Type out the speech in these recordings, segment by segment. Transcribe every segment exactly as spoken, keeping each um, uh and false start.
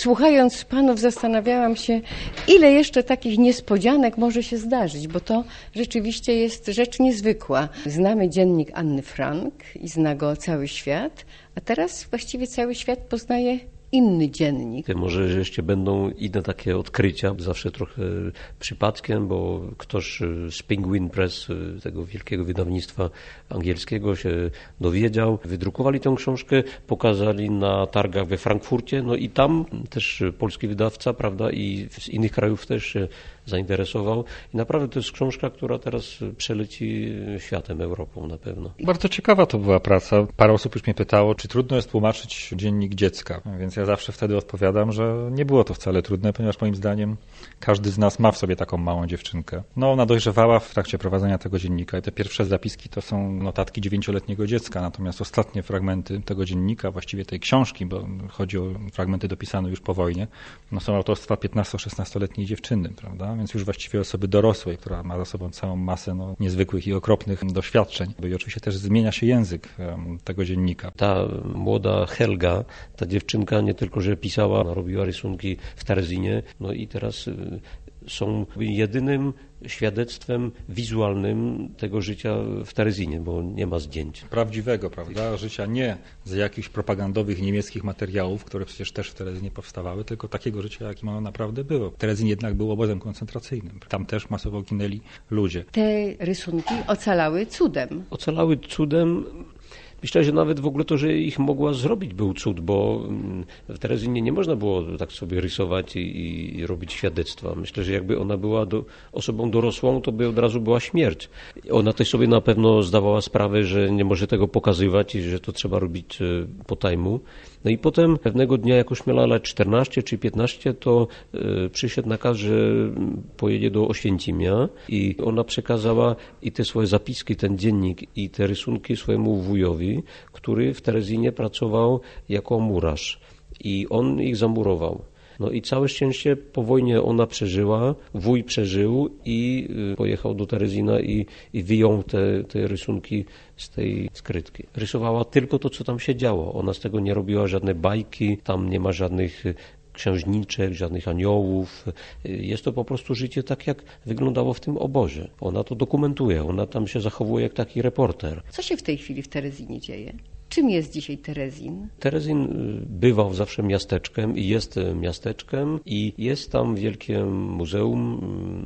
słuchając panów zastanawiałam się, ile jeszcze takich niespodzianek może się zdarzyć, bo to rzeczywiście jest rzecz niezwykła. Znamy dziennik Anny Frank i zna go cały świat, a teraz właściwie cały świat poznaje inny dziennik. Może jeszcze będą inne takie odkrycia, zawsze trochę przypadkiem, bo ktoś z Penguin Press, tego wielkiego wydawnictwa angielskiego, się dowiedział. Wydrukowali tę książkę, pokazali na targach we Frankfurcie, no i tam też polski wydawca, prawda, i z innych krajów też się zainteresował. I naprawdę to jest książka, która teraz przeleci światem, Europą na pewno. Bardzo ciekawa to była praca. Parę osób już mnie pytało, czy trudno jest tłumaczyć dziennik dziecka, więc ja zawsze wtedy odpowiadam, że nie było to wcale trudne, ponieważ moim zdaniem każdy z nas ma w sobie taką małą dziewczynkę. No ona dojrzewała w trakcie prowadzenia tego dziennika i te pierwsze zapiski to są notatki dziewięcioletniego dziecka, natomiast ostatnie fragmenty tego dziennika, właściwie tej książki, bo chodzi o fragmenty dopisane już po wojnie, no są autorstwa piętnasto-szesnastoletniej dziewczyny, prawda? Więc już właściwie osoby dorosłej, która ma za sobą całą masę no, niezwykłych i okropnych doświadczeń. I oczywiście też zmienia się język um, tego dziennika. Ta młoda Helga, ta dziewczynka nie tylko, że pisała, robiła rysunki w Terezinie, no i teraz y, są jedynym świadectwem wizualnym tego życia w Terezinie, bo nie ma zdjęć. Prawdziwego, prawda? Życia nie z jakichś propagandowych niemieckich materiałów, które przecież też w Terezinie powstawały, tylko takiego życia, jakim ono naprawdę było. Terezin jednak był obozem koncentracyjnym. Tam też masowo ginęli ludzie. Te rysunki ocalały cudem. Ocalały cudem. Myślę, że nawet w ogóle to, że ich mogła zrobić, był cud, bo w Terezinie nie można było tak sobie rysować i, i robić świadectwa. Myślę, że jakby ona była do, osobą dorosłą, to by od razu była śmierć. Ona też sobie na pewno zdawała sprawę, że nie może tego pokazywać i że to trzeba robić po tajmu. No i potem pewnego dnia, jak już miała lat czternaście czy piętnaście, to y, przyszedł nakaz, że pojedzie do Oświęcimia i ona przekazała i te swoje zapiski, ten dziennik i te rysunki swojemu wujowi, który w Terezinie pracował jako murarz i on ich zamurował. No i całe szczęście po wojnie ona przeżyła, wuj przeżył i pojechał do Terezina i, i wyjął te, te rysunki z tej skrytki. Rysowała tylko to, co tam się działo. Ona z tego nie robiła żadne bajki, tam nie ma żadnych księżniczek, żadnych aniołów. Jest to po prostu życie tak, jak wyglądało w tym obozie. Ona to dokumentuje, ona tam się zachowuje jak taki reporter. Co się w tej chwili w Terezinie dzieje? Czym jest dzisiaj Terezin? Terezin bywał zawsze miasteczkiem i jest miasteczkiem i jest tam wielkie muzeum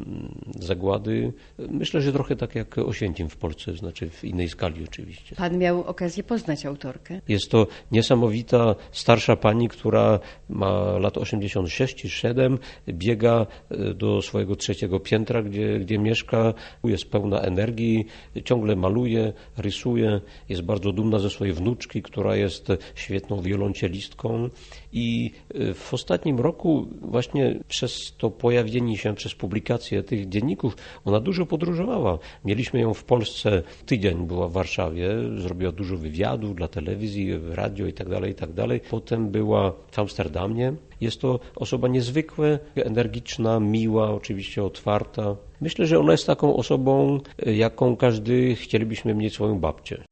zagłady. Myślę, że trochę tak jak Oświęcim w Polsce, znaczy w innej skali oczywiście. Pan miał okazję poznać autorkę? Jest to niesamowita starsza pani, która ma lat osiemdziesiąt sześć czy siedem, biega do swojego trzeciego piętra, gdzie, gdzie mieszka, jest pełna energii, ciągle maluje, rysuje, jest bardzo dumna ze swojej wnuczki, która jest świetną wiolonczelistką i w ostatnim roku właśnie przez to pojawienie się, przez publikację tych dzienników, ona dużo podróżowała. Mieliśmy ją w Polsce, tydzień była w Warszawie, zrobiła dużo wywiadów dla telewizji, radio i tak dalej, i tak dalej. Potem była w Amsterdamie. Jest to osoba niezwykle energiczna, miła, oczywiście otwarta. Myślę, że ona jest taką osobą, jaką każdy chcielibyśmy mieć swoją babcię.